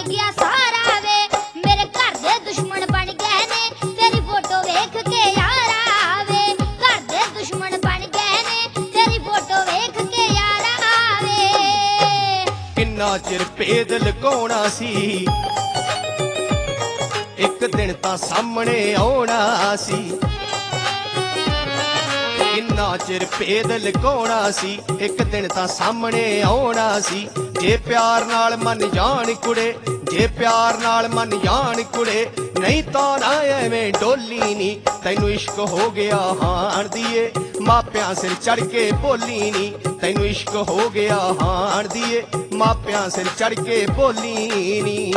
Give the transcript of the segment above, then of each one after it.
ਗਿਆ ਸਾਰਾ ਵੇ ਮੇਰੇ ਘਰ ਦੇ ਦੁਸ਼ਮਣ ਬਣ ਗਏ ਨੇ ਤੇਰੀ ਫੋਟੋ ਵੇਖ ਕੇ ਯਾਰਾ ਵੇ ਘਰ ਦੇ ਦੁਸ਼ਮਣ ਬਣ ਗਏ ਨੇ ਤੇਰੀ ਫੋਟੋ ਵੇਖ ਕੇ ਯਾਰਾ ਵੇ ਕਿੰਨਾ ਚਿਰ ਭੇਦ ਲੁਕਾਉਣਾ ਸੀ ਇੱਕ ਦਿਨ ਤਾਂ ਸਾਹਮਣੇ ਆਉਣਾ ਸੀ ਕਿੰਨਾ ਚਿਰ ਭੇਦ ਲੁਕਾਉਣਾ ਸੀ ਇੱਕ ਦਿਨ ਤਾਂ ਸਾਹਮਣੇ ਆਉਣਾ ਸੀ ਜੇ ਪਿਆਰ ਨਾਲ ਮੰਨ ਜਾਣ ਕੁੜੇ ਜੇ ਪਿਆਰ ਨਾਲ ਮੰਨ ਜਾਣ ਕੁੜੇ ਨਹੀਂ ਤਾਂ ਨਾ ਐਵੇਂ ਡੋਲੀ ਨੀ ਤੈਨੂੰ ਇਸ਼ਕ ਹੋ ਗਿਆ ਹਾਣ ਦੀਏ ਮਾਪਿਆਂ ਸਿਰ ਚੜ ਕੇ ਬੋਲੀ ਨੀ ਤੈਨੂੰ ਇਸ਼ਕ ਹੋ ਗਿਆ ਹਾਣ ਦੀਏ ਮਾਪਿਆਂ ਸਿਰ ਚੜ ਕੇ ਬੋਲੀ ਨੀ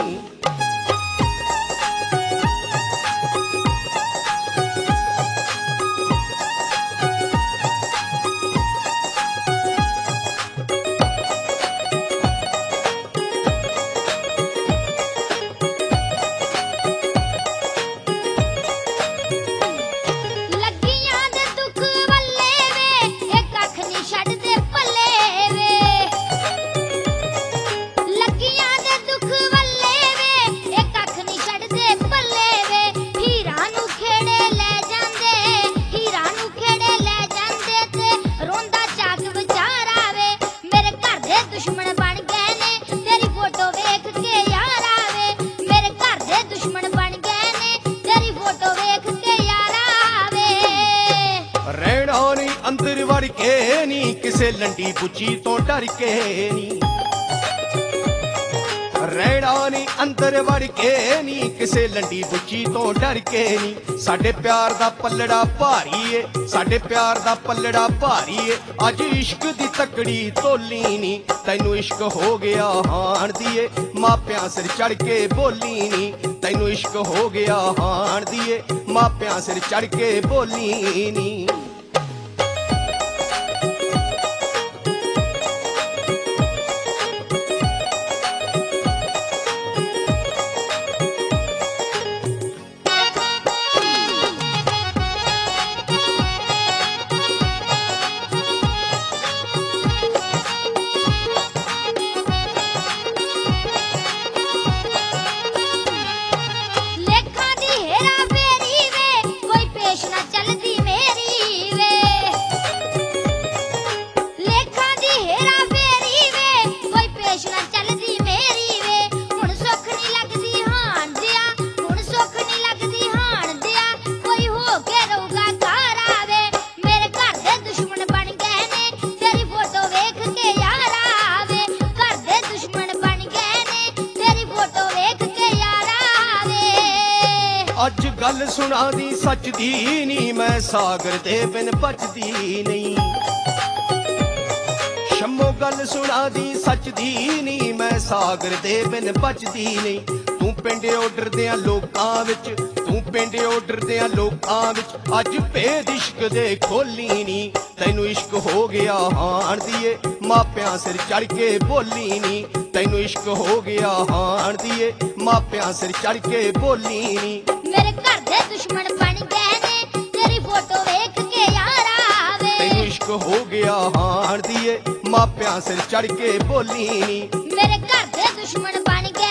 ਅੰਦਰ ਵੜ ਕੇ ਨੀ ਕਿਸੇ ਲੰਡੀ ਬੁੱਚੀ ਤੋਂ ਡਰ ਕੇ ਨੀ ਰਹਿਣਾ ਨੀ ਅੰਦਰ ਵੜ ਕੇ ਨੀ ਕਿਸੇ ਲੰਡੀ ਬੁੱਚੀ ਤੋਂ ਡਰ ਕੇ ਨੀ ਸਾਡੇ ਪਿਆਰ ਦਾ ਪੱਲੜਾ ਭਾਰੀ ਏ ਸਾਡੇ ਪਿਆਰ ਦਾ ਪੱਲੜਾ ਭਾਰੀ ਏ ਅੱਜ ਇਸ਼ਕ ਦੀ ਤਕੜੀ ਤੋਲੀ ਨੀ ਤੈਨੂੰ ਇਸ਼ਕ ਹੋ ਗਿਆ ਹਾਣ ਦੀਏ ਮਾਪਿਆਂ ਸਿਰ ਚੜ ਕੇ ਬੋਲੀ ਨੀ ਤੈਨੂੰ ਇਸ਼ਕ ਹੋ ਗਿਆ ਹਾਣ ਦੀਏ ਮਾਪਿਆਂ ਸਿਰ ਚੜ ਕੇ ਬੋਲੀ ਨੀ ਅੱਜ ਗੱਲ ਸੁਣਾ ਦੀ ਸੱਚ ਦੀ ਨੀ ਮੈਂ ਸਾਗਰ ਦੇ ਬਿਨ ਬਚਦੀ ਨਹੀਂ ਸ਼ੰਮੋ ਗੱਲ ਸੁਣਾ ਦੀ ਸੱਚ ਦੀ ਨੀ ਮੈਂ ਸਾਗਰ ਦੇ ਬਿਨ ਬਚਦੀ ਨਹੀਂ ਤੂੰ ਪਿੰਡ ਉਡਰਦਿਆਂ ਲੋਕਾਂ ਵਿੱਚ ਤੂੰ ਪਿੰਡ ਉਡਰਦਿਆਂ ਲੋਕਾਂ ਵਿੱਚ ਅੱਜ ਭੇਦ ਇਸ਼ਕ ਦੇ ਖੋਲੀ ਨੀ ਤੈਨੂੰ ਇਸ਼ਕ ਹੋ ਗਿਆ ਹਾਣ ਦੀਏ ਮਾਪਿਆਂ ਸਿਰ ਚੜ ਕੇ ਬੋਲੀ ਨੀ ਤੈਨੂੰ ਇਸ਼ਕ ਹੋ ਗਿਆ ਹਾਣ ਦੀਏ ਮਾਪਿਆਂ ਸਿਰ ਚੜ ਕੇ ਬੋਲੀ ਨੀ ਮੇਰੇ ਘਰ ਦੇ ਦੁਸ਼ਮਣ ਬਣ ਗਏ ਨੇ ਤੇਰੀ ਫੋਟੋ ਵੇਖ ਕੇ ਯਾਰਾ ਵੇ ਤੈਨੂੰ ਇਸ਼ਕ ਹੋ ਗਿਆ ਹਾਣ ਦੀਏ ਮਾਪਿਆਂ ਸਿਰ ਚੜ ਕੇ ਬੋਲੀ ਨੀ ਮੇਰੇ ਘਰ ਦੇ ਦੁਸ਼ਮਣ ਬਣ ਗਏ